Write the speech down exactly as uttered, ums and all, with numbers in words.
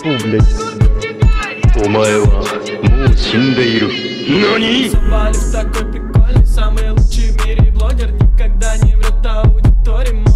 Фу, блядь. Соболев такой прикольный, самый лучший в мире блогер, никогда не врет аудитории.